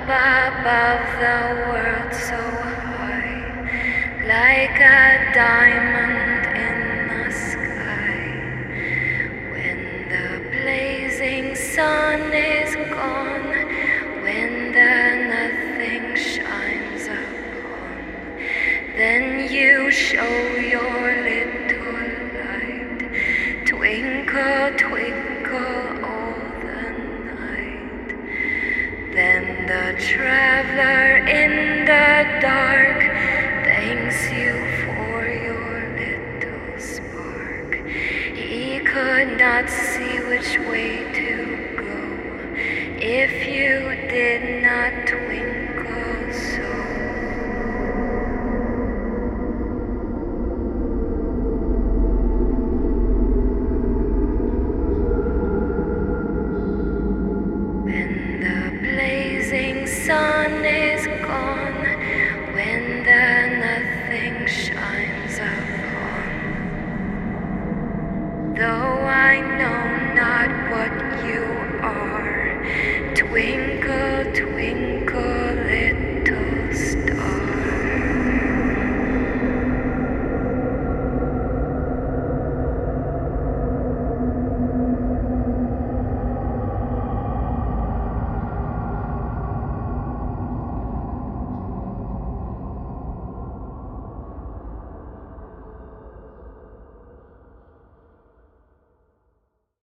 above the world so high, like a diamond in the sky. When the blazing sun is gone, when the nothing shines upon, then you show your little light, twinkle, twinkle all the night. Then the traveler in the dark thanks you for your little spark. He could not see which way to go if you did not twinkle so. When the blazing sun is gone, when the nothing shines upon, though I know not what you are, twinkle, twinkle.